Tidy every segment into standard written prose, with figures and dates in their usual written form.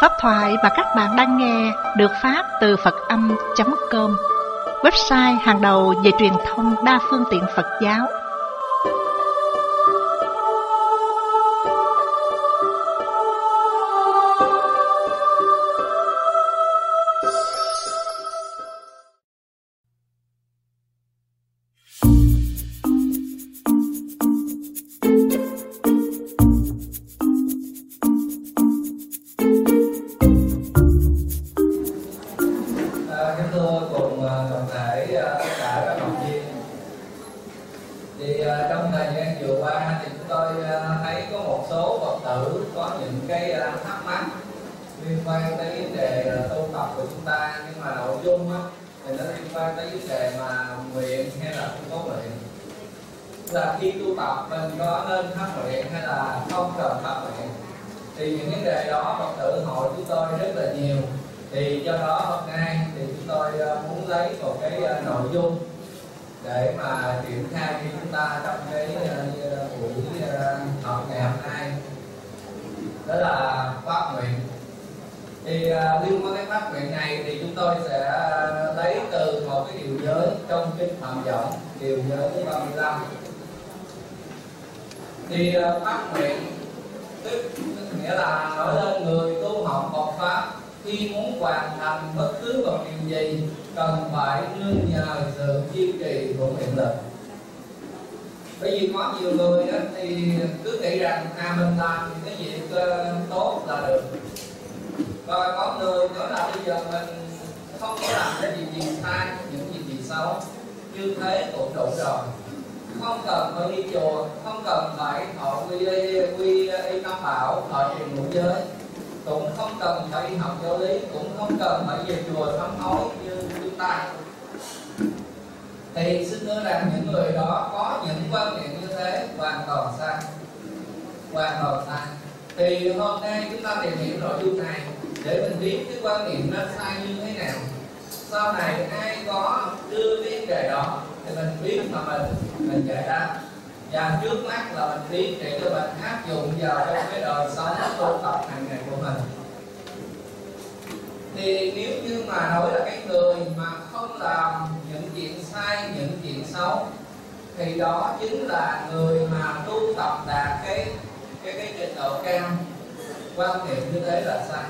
Pháp thoại mà các bạn đang nghe được phát từ Phật-âm.com, website hàng đầu về truyền thông đa phương tiện Phật giáo. Là khi tu tập mình có nên phát nguyện hay là không cần phát nguyện, thì những vấn đề đó Phật tử hỏi chúng tôi rất là nhiều. Thì do đó hôm nay thì chúng tôi muốn lấy một cái nội dung để mà triển khai cho chúng ta trong cái buổi họp ngày hôm nay, đó là phát nguyện. Thì liên quan đến phát nguyện này thì chúng tôi sẽ lấy từ một cái điều giới trong kinh Phạm Võng, điều giới thứ 35. Thì phát nguyện tức nghĩa là nói lên người tu học Phật pháp khi muốn hoàn thành bất cứ một điều gì cần phải nương nhờ sự kiên trì của nguyện lực. Bởi vì có nhiều người đó thì cứ nghĩ rằng mình làm cái việc tốt là được, rồi có người nói là bây giờ mình không có làm cái gì sai, những gì xấu, như thế cũng đủ rồi, không cần phải đi chùa, không cần phải thọ quy y tam bảo, thọ trì ngũ giới, cũng không cần phải đi học giáo lý, cũng không cần phải về chùa sám hối như chúng ta. Thì xin nói rằng những người đó có những quan niệm như thế hoàn toàn sai, hoàn toàn sai. Thì hôm nay chúng ta tìm hiểu nội dung này để mình biết cái quan niệm nó sai như thế nào. Sau này ai có đưa cái vấn đề đó thì mình biết mà mình giải đáp, và trước mắt là mình biết để cho mình áp dụng vào trong cái đời sống tu tập hàng ngày của mình. Thì nếu như mà nói là cái người mà không làm những chuyện sai, những chuyện xấu, thì đó chính là người mà tu tập đạt cái trình độ cao. Quan niệm như thế là sai.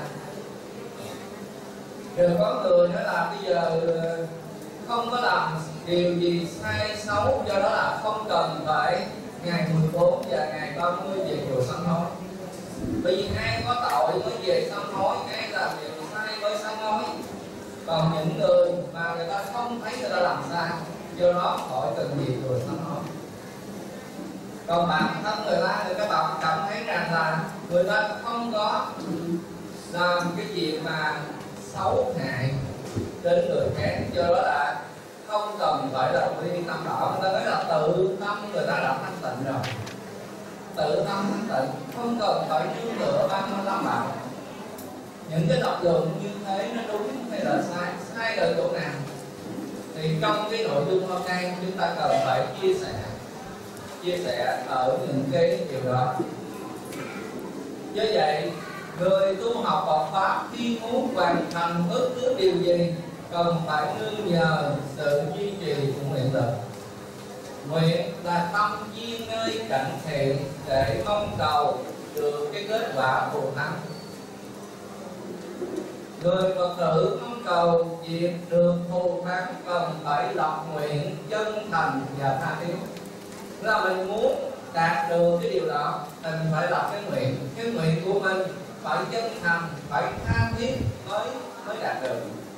Rồi có người nói là bây giờ không có làm điều gì sai xấu, do đó là không cần phải ngày 14 và ngày 30 về chùa sám hối. Bởi vì ai có tội mới về sám hối, ai làm điều sai mới sám hối. Còn những người mà người ta không thấy người ta làm sai, do đó khỏi cần gì chùa sám hối. Còn bản thân người ta cảm thấy rằng là người ta không có làm cái việc mà xấu hại đến người khác, do đó là không cần phải là quy tâm bảo. Người ta nói là tự tâm người ta đã thanh tịnh rồi, tự tâm thanh tịnh, không cần phải nương tựa ban tâm bảo. Những cái lập luận như thế nó đúng hay là sai, sai ở chỗ nào? Thì trong cái nội dung hôm nay chúng ta cần phải chia sẻ ở những cái điều đó. Do vậy, người tu học Phật pháp khi muốn hoàn thành bất cứ điều gì cần phải nương nhờ sự duy trì của nguyện lực. Nguyện là tâm duyên nơi cạnh thiện để mong cầu được cái kết quả thù thắng. Người Phật tử mong cầu việc được thù thắng cần phải lập nguyện chân thành và tha thiết. Là mình muốn đạt được cái điều đó, mình phải lập cái nguyện của mình phải chân thành, phải tha thiết mới đạt được.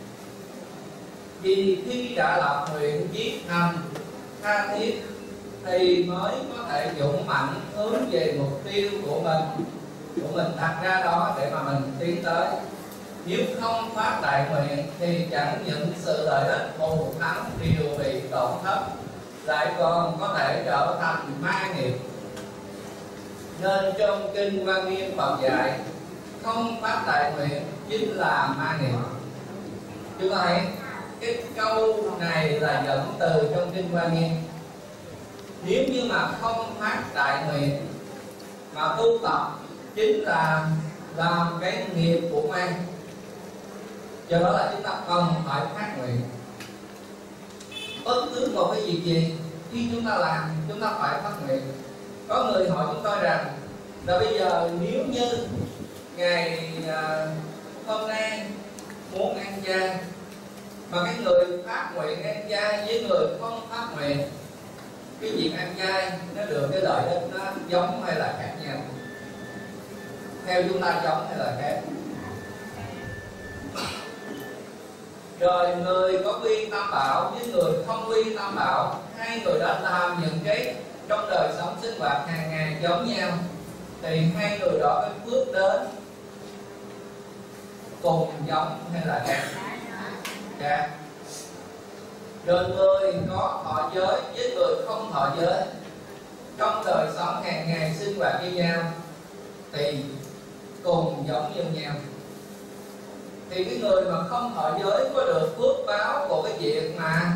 Vì khi đã lập nguyện viết thành tha thiết thì mới có thể dũng mạnh hướng về mục tiêu của mình đặt ra đó để mà mình tiến tới. Nếu không phát đại nguyện thì chẳng những sự lợi ích thù thắng đều bị tổn thất, lại còn có thể trở thành ma nghiệp. Nên trong kinh Quan Nghiêm Phật dạy không phát đại nguyện chính là ma nghiệp. Chúng ta thấy cái câu này là dẫn từ trong kinh Quan Nghiêm. Nếu như mà không phát đại nguyện mà tu tập chính là làm cái nghiệp của ma. Do đó là chúng ta cần phải phát nguyện. Bất cứ một cái việc gì khi chúng ta làm, chúng ta phải phát nguyện. Có người hỏi chúng tôi rằng là bây giờ nếu như ngày hôm nay muốn ăn chay, mà cái người phát nguyện ăn chay với người không phát nguyện, cái việc ăn chay nó được cái lợi ích nó giống hay là khác nhau? Theo chúng ta giống hay là khác? Rồi người có quy tam bảo với người không quy tam bảo, hai người đã làm những cái trong đời sống sinh hoạt hàng ngày giống nhau, thì hai người đó cái phước đến cùng giống hay là khác? Khác. Rồi người có thọ giới với người không thọ giới trong đời sống hàng ngày sinh hoạt với nhau thì cùng giống như nhau. Thì cái người mà không thọ giới có được phước báo của cái việc mà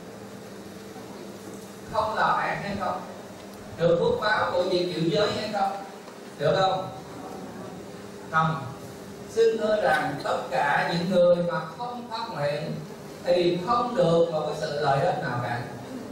không làm ác hay không? Được phước báo của việc giữ giới hay không? Được không? Không. Xin thưa rằng tất cả những người mà không phát nguyện thì không được một cái sự lợi ích nào cả.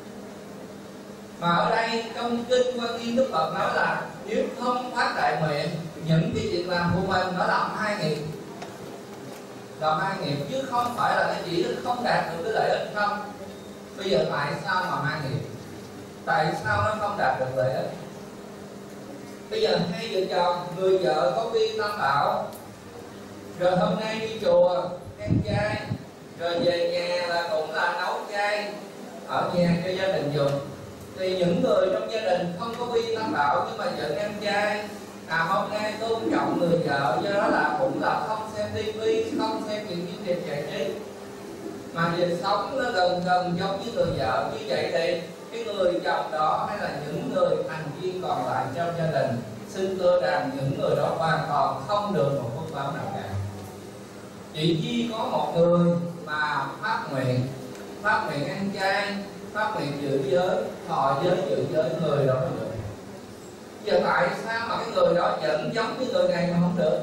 Mà ở đây trong kinh Quan Nghiêm Đức Phật nói là nếu không phát đại nguyện, những cái việc làm của mình nó làm hai nghiệp, làm hai nghiệp, chứ không phải là cái chỉ không đạt được cái lợi ích không. Bây giờ tại sao mà hai nghiệp? Tại sao nó không đạt được lợi ích? Bây giờ hai vợ chồng, người vợ có vi tam bảo, rồi hôm nay đi chùa ăn chay, rồi về nhà là cũng là nấu chay ở nhà cho gia đình dùng. Thì những người trong gia đình không có vi tam bảo nhưng mà vẫn ăn chay, hôm nay tôn trọng người vợ, do đó là cũng là không xem tivi, không xem những chương trình giải trí, mà về sống nó gần giống như người vợ. Như vậy thì cái người chồng đó hay là những người thành viên còn lại trong gia đình, xin thưa rằng những người đó hoàn toàn không được một phước báo nào cả. Chỉ khi có một người mà phát nguyện ăn chay, phát nguyện giữ giới, thọ giới giữ giới, người đó mới được. Giờ tại sao mà cái người đó vẫn giống như người này mà không được?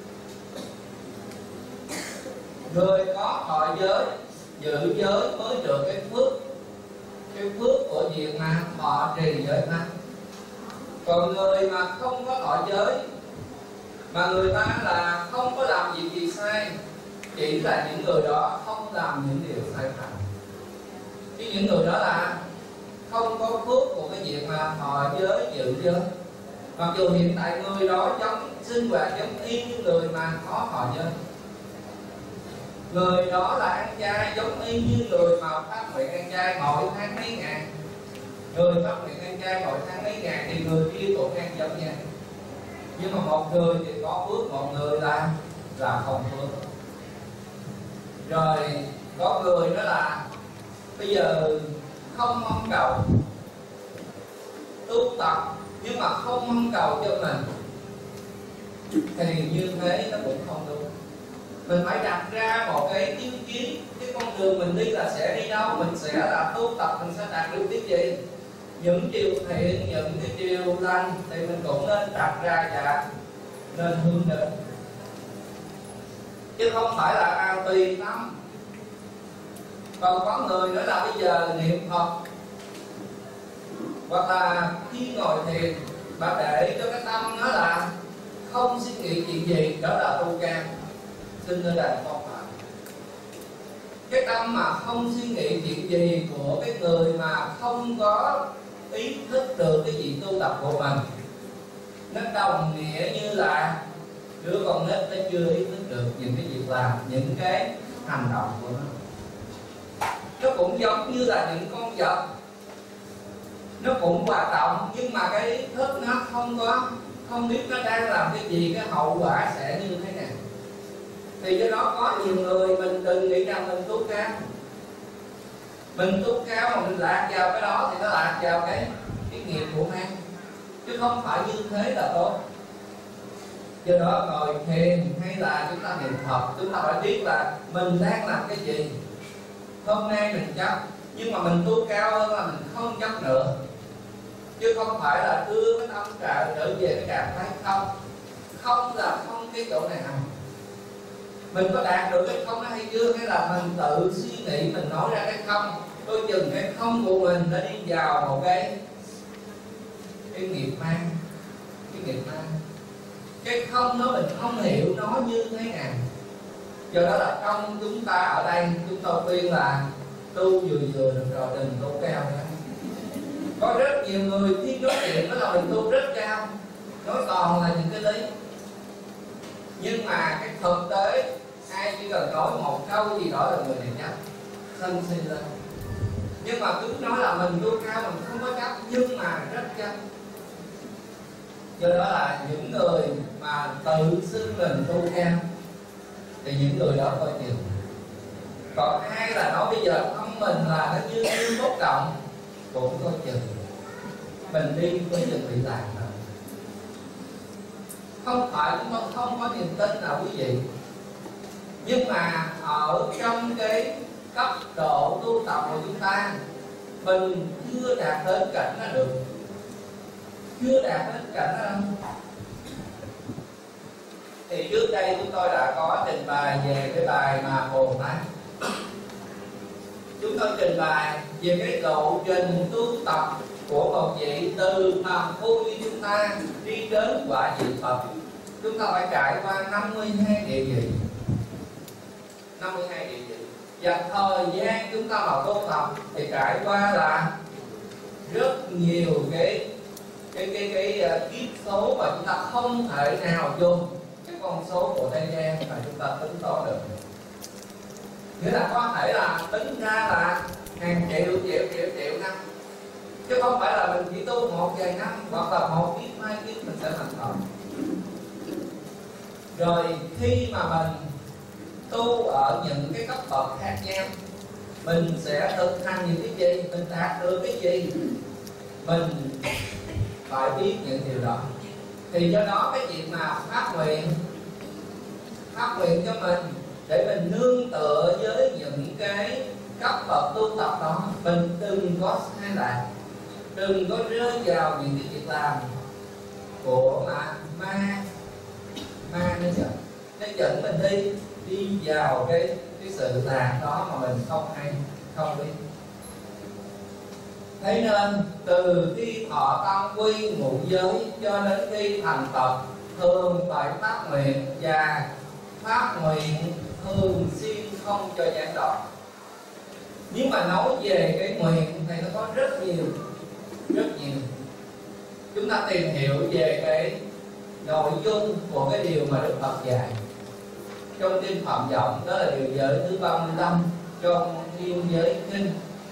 Người có thọ giới, giữ giới mới được cái phước của việc mà thọ trì giới pháp. Còn người mà không có thọ giới, mà người ta là không có làm việc gì sai, chỉ là những người đó không làm những điều sai phạm. Chứ những người đó là không có phước của cái việc mà thọ giới, giữ giới. Mặc dù hiện tại người đó giống sinh hoạt giống y như người mà có thọ giới. Người đó là ăn chay giống y như người mà phát nguyện ăn chay mỗi tháng mấy ngày. Người phát nguyện ăn chay mỗi tháng mấy ngày thì người kia cũng ăn giống nhau. Nhưng mà một người thì có phước, một người là không phước. Rồi có người đó là bây giờ không mong cầu tu tập nhưng mà không mong cầu cho mình, thì như thế nó cũng không đúng. Mình phải đặt ra một cái tiêu chí, cái con đường mình đi là sẽ đi đâu, mình sẽ là tu tập, mình sẽ đạt được cái gì, những điều thiện, những cái điều lành thì mình cũng nên đặt ra và nên hướng đến, chứ không phải là tùy tâm. Còn có người nữa là bây giờ niệm Phật, hoặc là khi ngồi thiền bà để cho cái tâm nó là không suy nghĩ chuyện gì, đó là tu cao. Xin thưa rằng không phải. Cái tâm mà không suy nghĩ chuyện gì của cái người mà không có ý thức được cái việc tu tập của mình, nó đồng nghĩa như là đứa con nít nó chưa ý thức được những cái việc làm, những cái hành động của nó. Nó cũng giống như là những con vật, nó cũng hoạt động nhưng mà cái ý thức nó không biết nó đang làm cái gì, cái hậu quả sẽ như thế nào. Thì do đó có nhiều người mình đừng nghĩ rằng mình tu cao, mình tu cao mà mình lạc vào cái đó thì nó lạc vào cái nghiệp của ma, chứ không phải như thế là tốt. Do đó ngồi thiền hay là chúng ta niệm Phật, chúng ta phải biết là mình đang làm cái gì. Hôm nay mình chấp, nhưng mà mình tu cao hơn là mình không chấp nữa, chứ không phải là đưa cái tâm trở về cái trạng thái không. Không là không cái chỗ này không? Mình có đạt được cái không đó hay chưa? Hay là mình tự suy nghĩ, mình nói ra cái không, coi chừng cái không của mình nó đi vào một cái nghiệp mang. Cái nghiệp mang, cái không đó mình không hiểu nó như thế nào. Do đó là trong chúng ta ở đây, chúng tôi khuyên là tu vừa vừa được rồi, đừng tu cao nữa. Có rất nhiều người khi nói chuyện đó là mình tu rất cao, nói toàn là những cái lý, nhưng mà cái thực tế ai chỉ cần nói một câu gì đó là người này chấp, sân si lên. Nhưng mà cứ nói là mình tu cao, mình không có chấp, nhưng mà rất chấp. Do đó là những người mà tự xưng mình tu cao thì những người đó coi chừng. Còn ai là nói bây giờ tâm mình là nó như bất động, cũng coi chừng. Mình đi coi chừng bị lạc rồi. Không phải chúng ta không có niềm tin nào quý vị, nhưng mà ở trong cái cấp độ tu tập của chúng ta, mình chưa đạt đến cảnh đó được. Chưa đạt đến cảnh đó. Thì trước đây chúng tôi đã có trình bày về cái bài mà Bồ Tát. Chúng tôi trình bày về cái lộ trình tu tập của một vị từ phàm phu như chúng ta đi đến quả vị Phật. Chúng ta phải trải qua 52 địa vị. 52 địa vị. Và thời gian chúng ta vào tu tập thì trải qua là rất nhiều cái kiếp số mà chúng ta không thể nào dùng cái con số của thế gian mà chúng ta tính toán được. Nghĩa là có thể là tính ra là hàng triệu năm, chứ không phải là mình chỉ tu một vài năm hoặc là một kiếp hai kiếp mình sẽ thành công. Rồi khi mà mình tu ở những cái cấp bậc khác nhau, mình sẽ thực hành những cái gì, mình đạt được cái gì, mình phải biết những điều đó. Thì do đó cái chuyện mà phát nguyện cho mình để mình nương tựa với những cái cấp bậc tu tập đó, mình đừng có sai lạc, đừng có rơi vào những cái việc làm của ma nó dẫn mình đi vào cái sự lạc đó mà mình không hay, không biết. Thế nên từ khi thọ tam quy ngũ giới cho đến khi thành Phật, thường phải phát nguyện, và phát nguyện thường xuyên không cho gián đoạn. Nếu mà nói về cái nguyện thì nó có rất nhiều. Chúng ta tìm hiểu về cái nội dung của cái điều mà Đức Phật dạy trong kinh Phạm Vọng, đó là điều giới thứ 35 trong Thiên Giới Kinh.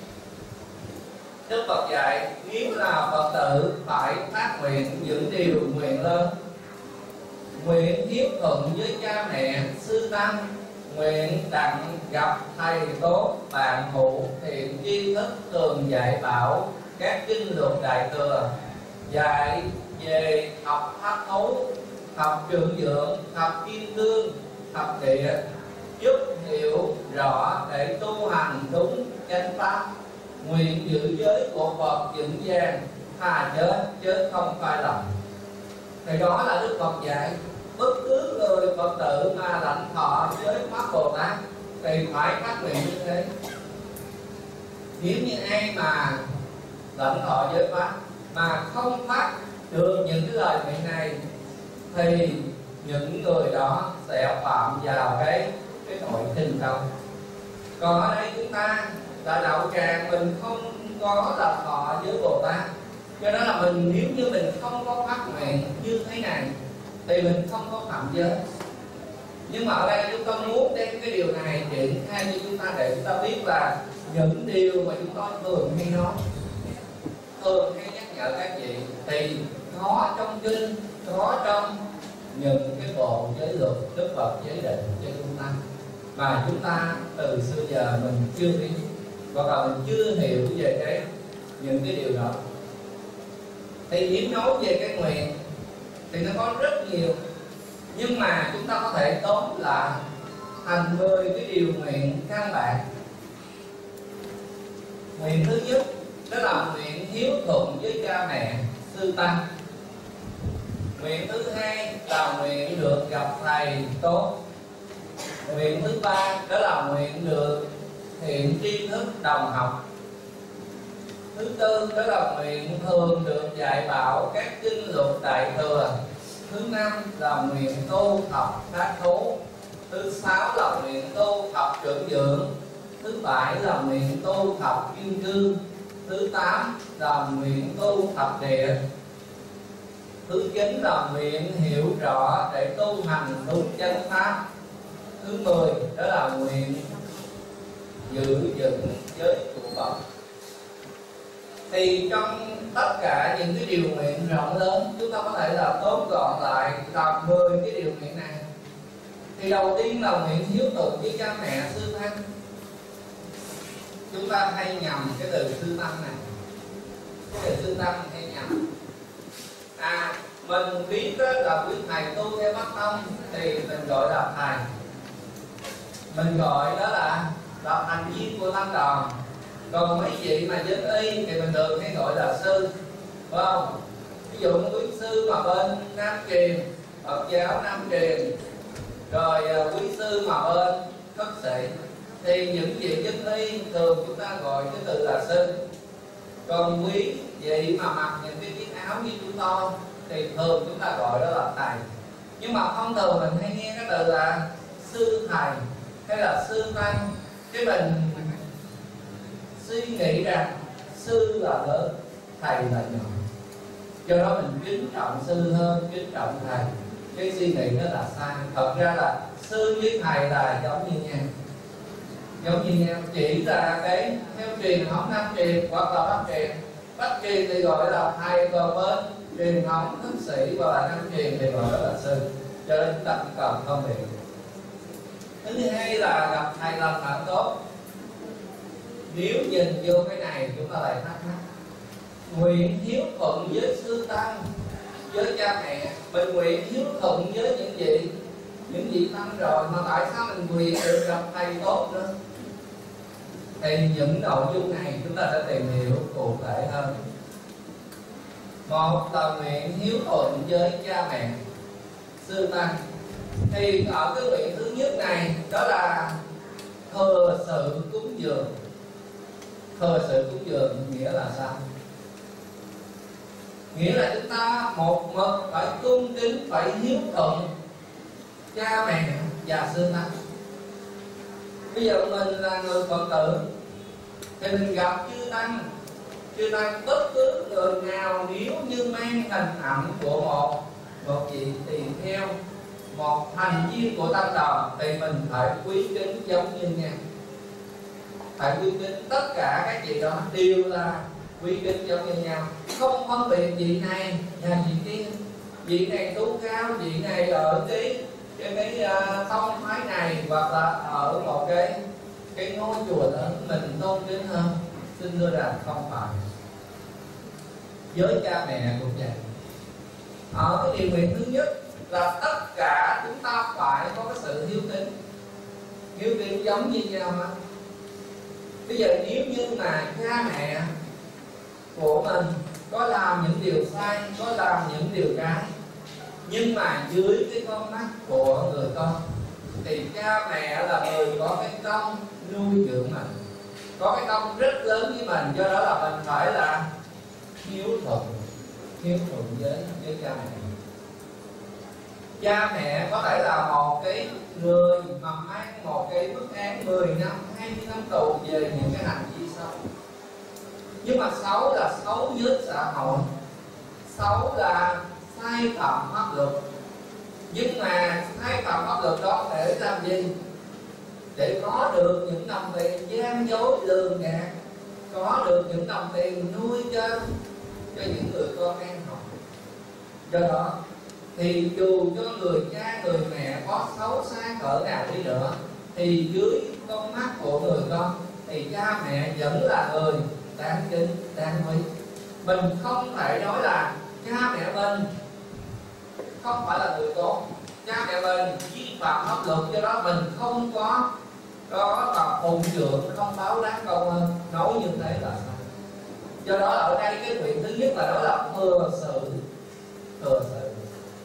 Đức Phật dạy nếu là Phật tử phải phát nguyện những điều nguyện lớn: nguyện hiếu thuận với cha mẹ, sư tăng, nguyện đặng gặp thầy tốt, bạn hữu, thiện tri thức, thường dạy bảo các kinh luật đại thừa, dạy về học pháp thú, học trượng dưỡng, học kim cương, học địa, giúp hiểu rõ để tu hành đúng chánh pháp, nguyện giữ giới của Phật vững vàng, thà chết chứ không phải lầm. Thì đó là Đức Phật dạy bất cứ người Phật tử mà lãnh thọ giới pháp Bồ Tát thì phải phát nguyện như thế. Nếu như ai mà lãnh thọ giới pháp mà không phát được những cái lời nguyện này thì những người đó sẽ phạm vào cái tội khinh công. Còn ở đây chúng ta là đạo tràng, mình không có là thọ với Bồ Tát, cho nên là mình nếu như mình không có phát nguyện như thế này thì mình không có phạm giới. Nhưng mà ở đây chúng ta muốn đem cái điều này triển khai cho chúng ta để chúng ta biết là những điều mà chúng ta thường hay nói, thường hay nhắc nhở các vị thì có trong kinh, có trong những cái bộ giới luật Đức Phật giới định cho chúng ta mà chúng ta từ xưa giờ mình chưa biết, hoặc là mình chưa hiểu về những cái điều đó. Thì nếu nói về cái nguyện thì nó có rất nhiều, nhưng mà chúng ta có thể tóm lại thành 10 cái điều nguyện căn bản. Nguyện thứ nhất đó là nguyện hiếu thuận với cha mẹ, sư tăng. Nguyện thứ hai là nguyện được gặp thầy tốt. Nguyện thứ ba đó là nguyện được hiện tri thức đồng học. Thứ tư đó là nguyện thường được dạy bảo các kinh luật đại thừa. Thứ năm là nguyện tu học pháp thú. Thứ sáu là nguyện tu học trưởng dưỡng. Thứ bảy là nguyện tu học kim cương. Thứ tám là nguyện tu thập địa. Thứ chín là nguyện hiểu rõ để tu hành đúng chánh pháp. Thứ 10 đó là nguyện giữ vững giới của Phật. Thì trong tất cả những cái điều nguyện rộng lớn, chúng ta có thể là tóm gọn lại là 10 cái điều nguyện này. Thì đầu tiên là nguyện hiếu thuận với cha mẹ sư tăng. Chúng ta hay nhầm cái từ sư tăng này. Cái từ sư tăng hay nhầm. Mình biết đó là quý thầy tu theo Bắc Tông thì mình gọi là thầy, mình gọi đó là thành viên của tăng đoàn. Còn mấy vị mà dân y thì mình thường hay gọi là sư, phải không? Ví dụ quý sư mà bên Nam Truyền, Phật giáo Nam Truyền, rồi quý sư mà bên khất sĩ, thì những vị dân y thường chúng ta gọi cái từ là sư. Còn quý vị mà mặc những cái chiếc áo như chúng tôi thì thường chúng ta gọi đó là thầy. Nhưng mà thông thường mình hay nghe cái từ là sư thầy hay là sư tăng, cái mình suy nghĩ rằng sư là lớn, thầy là nhỏ, do đó mình kính trọng sư hơn kính trọng thầy. Cái suy nghĩ đó là sai. Thật ra là sư với thầy là giống như nhau, giống như nhau, chỉ là cái theo truyền thống Nam Truyền hoặc là Bắc Truyền. Bắc Truyền thì gọi là thầy, còn bên truyền thống thức sĩ hoặc là Nam Truyền thì gọi là sư. Cho nên chúng ta cũng cần phân biệt. Thứ hai là gặp thầy lành bạn tốt. Nếu nhìn vô cái này chúng ta lại thắc mắc, nguyện hiếu thuận với sư tăng, với cha mẹ, mình nguyện hiếu thuận với những vị tăng rồi, mà tại sao mình nguyện được gặp thầy tốt nữa? Thì những nội dung này chúng ta sẽ tìm hiểu cụ thể hơn. Một là nguyện hiếu thuận với cha mẹ sư tăng. Thì ở cái nguyện thứ nhất này đó là thừa sự cúng dường. Thừa sự cúng dường nghĩa là sao? Nghĩa là chúng ta một mực phải cung kính, phải hiếu thuận cha mẹ và sư tăng. Bây giờ mình là người Phật tử thì mình gặp chư tăng bất cứ người nào nếu như mang hình ảnh của một vị tỳ kheo, một thành viên của tăng đoàn thì mình phải quý kính giống như nhau. Phải quý kính, tất cả các vị đó đều là quý kính giống như nhau, không phân biệt vị này và vị kia. Vị này tu cao, vị này ở cái tông phái này, hoặc là ở một cái ngôi chùa lớn mình tôn kính hơn. Xin thưa rằng không phải. Với cha mẹ cũng vậy. Ở cái điều nguyện thứ nhất là tất cả chúng ta phải có cái sự hiếu kính giống như nhau mà. Bây giờ nếu như mà cha mẹ của mình có làm những điều sai, có làm những điều trái, nhưng mà dưới cái con mắt của người con, thì cha mẹ là người có cái công nuôi dưỡng mình, có cái công rất lớn với mình, do đó là mình phải là hiếu thuận với cha mẹ. Cha mẹ có thể là một cái người mà mang một cái mức án 10 năm, 20 năm tù về những cái hành vi xấu. Nhưng mà xấu là xấu với xã hội, xấu là sai phạm pháp luật. Nhưng mà sai phạm pháp luật đó để làm gì? Để có được những đồng tiền gian dối lường gạt, có được những đồng tiền nuôi cho những người con ăn học. Do đó thì dù cho người cha người mẹ có xấu xa cỡ nào đi nữa, thì dưới con mắt của người con thì cha mẹ vẫn là người đáng kính, đáng quý. Mình không thể nói là cha mẹ mình không phải là người tốt, cha mẹ mình vi phạm pháp luật, do đó mình không có mà phụng dưỡng, không báo đáp công ơn. Nói như thế là sao? Do đó ở đây cái nguyện thứ nhất là đó là thừa sự.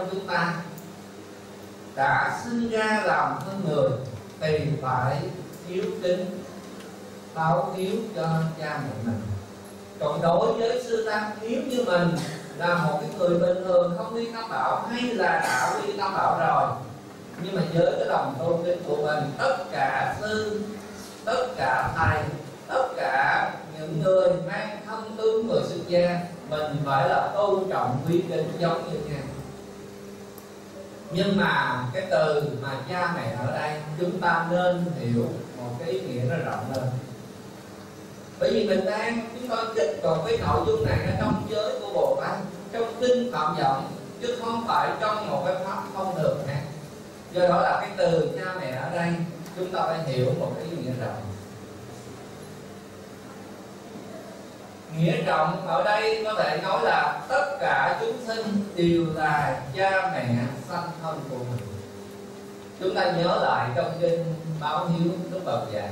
trong chúng ta đã sinh ra làm con người thì phải hiếu kính, báo hiếu cho cha mẹ mình. Còn đối với sư tăng, nếu như mình là một cái người bình thường không đi tam bảo hay là đã đi tam bảo rồi, nhưng mà với cái lòng tôn kính của mình, tất cả sư, tất cả thầy, tất cả những người mang thân tướng người xuất gia, mình phải là tôn trọng quý kính giống như nhau. Nhưng mà cái từ mà cha mẹ ở đây chúng ta nên hiểu một cái ý nghĩa nó rộng hơn. Bởi vì chúng ta kích vào cái nội dung này ở trong giới của Bồ Tát, trong kinh Phạm Vọng, chứ không phải trong một cái pháp thông thường khác. Do đó là cái từ cha mẹ ở đây chúng ta phải hiểu một cái ý nghĩa rộng. Nghĩa rộng ở đây có thể nói là tất cả chúng sinh đều là cha mẹ sanh thân của mình. Chúng ta nhớ lại trong kinh Báo Hiếu Đức Phật dạy,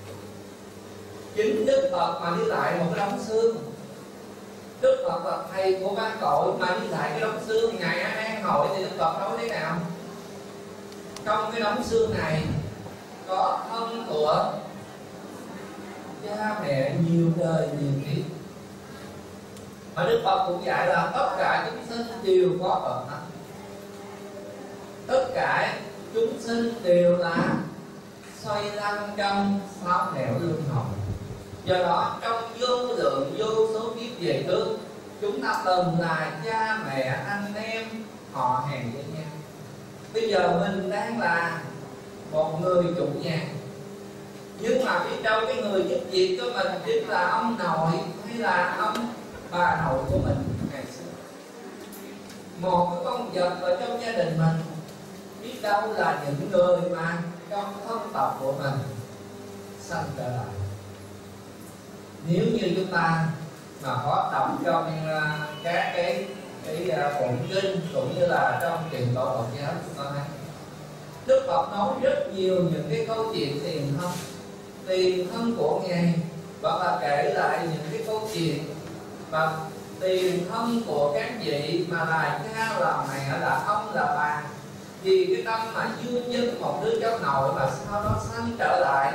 chính Đức Phật mà đi lại một cái đống xương. Đức Phật là thầy của ba cội mà đi lại cái đống xương. Ngày An Hội thì Đức Phật nói thế nào? Trong cái đống xương này có thân của cha mẹ nhiều đời nhiều kiếp. Mà Đức Phật cũng dạy là tất cả chúng sinh đều có Phật thân. Tất cả chúng sinh đều là xoay lăn trong sáu nẻo luân hồi. Do đó trong vô lượng vô số kiếp về trước, chúng ta từng là cha mẹ anh em họ hàng với nhau. Bây giờ mình đang là một người chủ nhà, nhưng mà phía trong cái người giúp việc của mình chính là ông nội hay là ông bà nội của mình ngày xưa. Một cái con vật ở trong gia đình mình, biết đâu là những người mà trong thân tộc của mình sanh trở lại. Nếu như chúng ta mà có đọc trong các cái tụng kinh cũng như là trong truyền tổ Phật giáo, chúng ta thấy Đức Phật nói rất nhiều những cái câu chuyện tiền thân của Ngài, hoặc là kể lại những cái câu chuyện mà tiền thân của các vị mà là cha là mẹ là ông là bà, vì cái tâm mà dương dưng một đứa cháu nội mà sau đó sanh trở lại,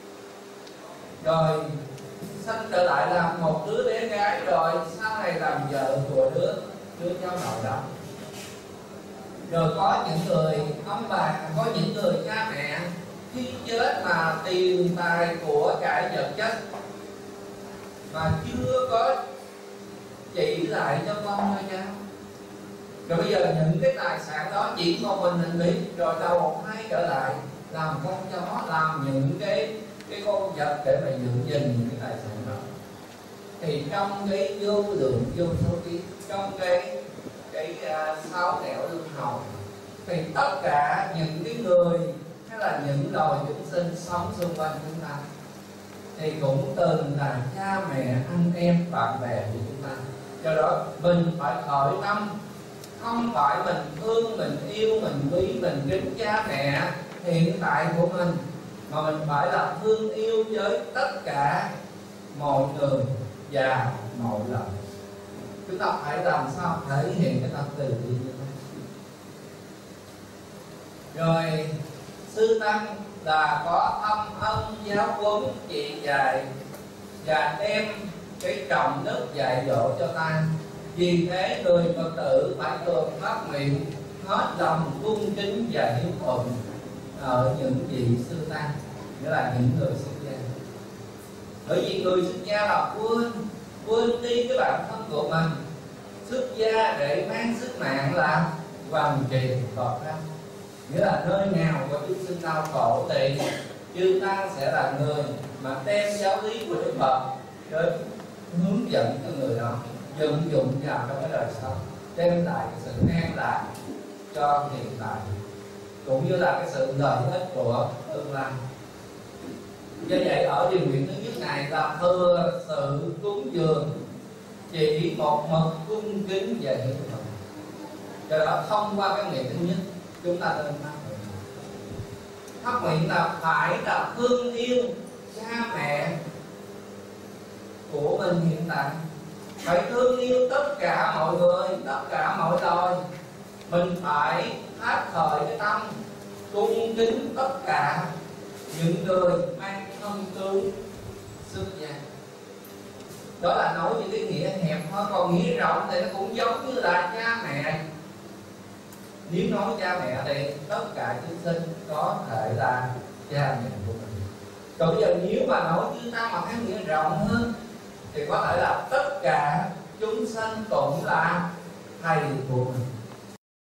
rồi sanh trở lại làm một đứa bé gái, rồi sau này làm vợ của đứa cháu nội đó. Rồi có những người ông bà, có những người cha mẹ khi chết mà tiền tài của cải vật chất mà chưa có chỉ lại cho con cho cháu. Rồi bây giờ những cái tài sản đó chỉ một mình biết, rồi đầu một hai trở lại làm con chó, làm những cái con vật để mà giữ gìn những cái tài sản đó. Thì trong cái vô lượng vô số kiếp, trong cái sáu nẻo luân hồi, thì tất cả những cái người hay là những loài chúng sinh sống xung quanh chúng ta thì cũng từng là cha mẹ anh em bạn bè của chúng ta. Do đó mình phải khởi tâm, không phải mình thương, mình yêu, mình quý, mình kính cha mẹ hiện tại của mình, mà mình phải là thương yêu với tất cả mọi người và mọi loài. Chúng ta phải làm sao thể hiện cái tâm từ bi như thế. Rồi sư tăng là có thâm ân giáo huấn chỉ dạy và đem cái trọng đức dạy dỗ cho ta. Vì thế người Phật tử phải thường phát nguyện hết lòng cung kính và hiếu thuận ở những vị sư tăng, nghĩa là những người xuất gia. Bởi vì người xuất gia là quên đi cái bản thân của mình, xuất gia để mang sức mạng là hoàn trì Phật pháp. Nghĩa là nơi nào có chúng sinh đau khổ thì chư ta sẽ là người mà đem giáo lý của Đức Phật để hướng dẫn cho người đó vận dụng vào trong cái đời sống, đem lại cái sự an lạc cho hiện tại cũng như là cái sự lợi ích của tương lai. Do vậy ở điều nguyện thứ nhất này là thừa sự cúng dường, chỉ một mực cung kính và hiếu thuận. Do đó thông qua cái nguyện thứ nhất, chúng ta nên phát nguyện là phải là thương yêu cha mẹ của mình hiện tại, phải thương yêu tất cả mọi người, tất cả mọi loài, mình phải phát khởi cái tâm cung kính tất cả những người mang thân tướng xuất gia. Đó là nói những cái nghĩa hẹp thôi, còn nghĩa rộng thì nó cũng giống như là cha mẹ. Nếu nói cha mẹ thì tất cả chúng sinh có thể là cha mẹ của mình. Còn bây giờ nếu mà nói chúng ta mà cái nghĩa rộng hơn thì có thể là tất cả chúng sanh cũng là thầy của mình.